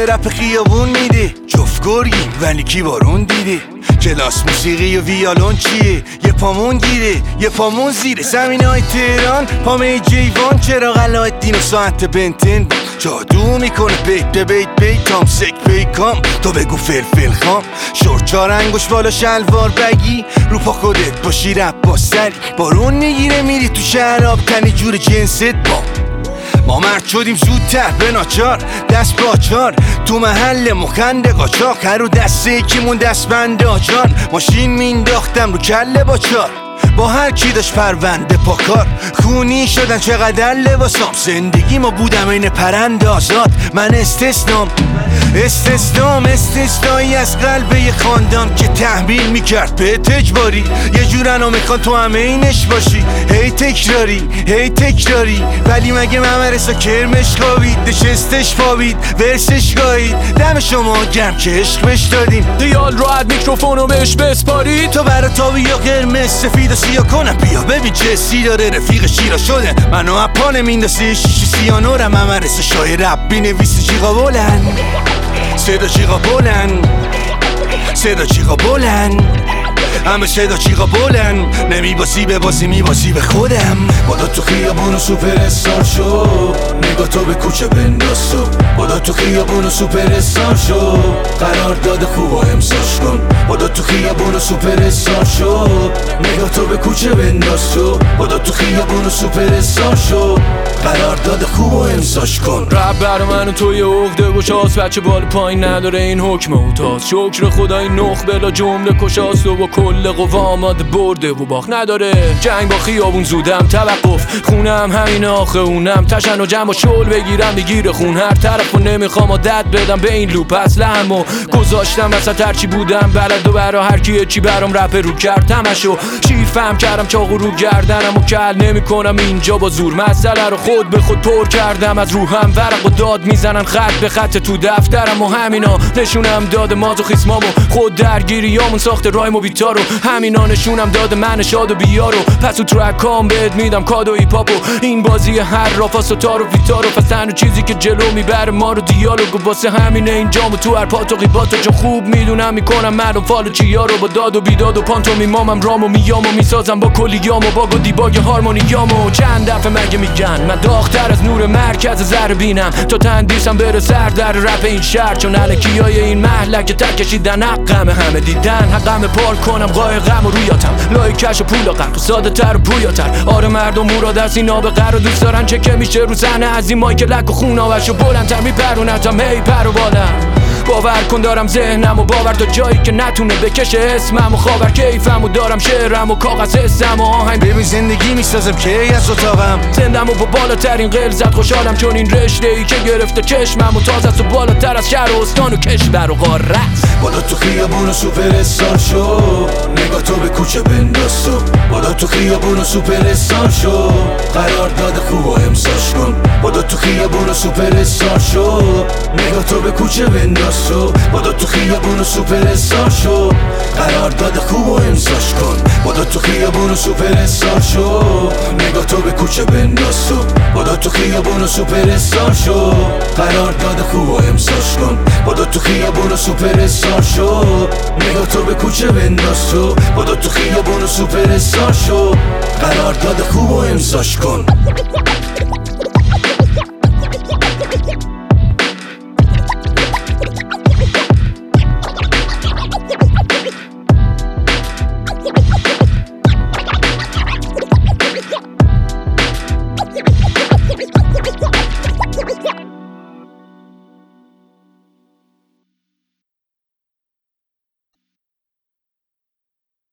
رپ خیابون میده، جفت گرگیم ولی کی بارون دیده. کلاس موسیقی و ویالون چیه؟ یه پامون گیره یه پامون زیره. زمینای تهران پامه جیوان، چرا علایالدین و ساعت بنتن جادو میکنه. بیت تام سک پیکام، تو بگو فلفل خام. شورت 4 انگوش بالا شلوار بگی، رو پا خودت باشی رپ با سری. بارون میگیره میری تو شراب تنی جور جنست با. ما مرد شدیم زودتر به ناچار، دست باچار تو محل مخند قاچاق. هر رو دسته یکیمون دست بند آجان، ماشین مینداختم رو کله باچار. با هر کی داشت پرونده پاکار، خونی شدن چقدر لباسام. زندگی ما بودم این پرند آزاد، من استثنایی از قلب یه خاندان که تحمیل میکرد به اجباری. یه جورنو میخوان تو همه اینش باشی، هی تکراری ولی مگه ممرسا کرمش خوابید، نشستش پابید ورسش گاهید. دم شما گرم که عشق بش دادیم، دیال راحت میکروفونو بهش بسپاری. تو برا تابی یا قرمز سفید و سیاه کنم. بیا ببین چه سی داره رفیق شیرا شده، منو اپانه میندازه شیشی سیانورم. ممرسا شای رب بینویسی جیغا بلند، صدا چیغا بلند همه صدا چیغا بلند. نمیباسی به بازی میباسی به خودم. بادا تو خیابون و سوپر استار شو، نگاه تو به کوچه بنداز تو. بادا تو خیابون و سوپر استار شو، قرار داده خوب و امساش کن. بادا تو خیابون و سوپر استار شو، نگاه تو به کوچه بنداز تو. بادا تو خیابون و سوپر استار شو، قرار داده خوب و امساش کن. رب برا من و تو یه عقده گشاست، بچه بال پایین نداره این حکم اوتاست. شکر خدا این نخ بلا جمله کشاست و با کل قوا آماده برده و باخت نداره. جنگ با خیابون زودم توقف، خونم همین آخه اونم تشن و جمع و شل بگیرم بگیره خون هر طرف و نمیخوام عادت بدم به این لوپ. اصلم و گذاشتم وسط هرچی بودم بلد و برا هر کی چی برام رپ رو کرد تمشو شیر فهم کردم چاقو رو گردنم و کل نمی کنم اینجا با زور. مسئله رو خود به خود پر کردم از روحم، ورق و داد میزنن خط به خط تو دفترم و همینا نشونم داد مازوخیسمامو خود درگیریامون ساخت رایم و بیتارو. همینا نشونم داد من شاد و بیارو، پس تو ترکام بهت میدم کادو ایپاپو. این بازی هر رافاس و تارو ویتارو، پس تنها چیزی که جلو میبره ما رو دیالوگو. واسه همینه اینجامو تو هر پات و قیباتو، چون خوب میدونم میکنم مردم فالو چیارو. با داد و بیداد و پانتومیمام رامو میامو میسازم با کلیامو باگ و دیباگ هارمونیامو. چند دفعه مگه میگن من داغ‌تر از نور مرکز ذره بینم، تا تندیسم بره سر در رپ این شهر. چون الکیای این محلک تک کشیدن حقم، همه دیدن حقم پار کنم قایقم و رویاتم لای کش و پول و قرق ساده تر و پویاتر. آره مردم مراد از این آبقر رو دوست دارن، چه که میشه رو صحنه از این مایک لک و خون آوش و بلندتر میپرونتم هی پر و بالم. باور کن دارم ذهنم و باور تا جایی که نتونه بکشه اسمم و خاور کیفم و دارم شعرم و کاغذ حسم و آهنگ. ببین زندگی میسازم که از اتاقم زندم و با بالاترین غلظت خوشحالم، چون این رشته ای که گرفته چشمم و تازه است و بالاتر از شهر و استان و کشور و قاره است. بادا تو خیابون و سوپر استار شو، نگاه تو به کوچه بنداز تو. بادا تو خیابون و سوپر استار شو، قرار داده خوب و امساش کن. بادا تو خیابون و سوپر استار شو، نگاه تو به کوچه بنداز تو. بادا تو خیابون و سوپر استار شو، قرار داده خوب و امساش کن. بادا تو خیابون و سوپر استار شو، نگاه تو به کوچه بنداز تو. بادا تو خیابون و سوپر استار شو، قرار داده خوب و امساش کن. بادا تو خیابون و سوپر استار شو، نگاه تو به کوچه بنداز تو. بادا تو خیابون و سوپر استار شو، قرار داده خوب و امساش کن.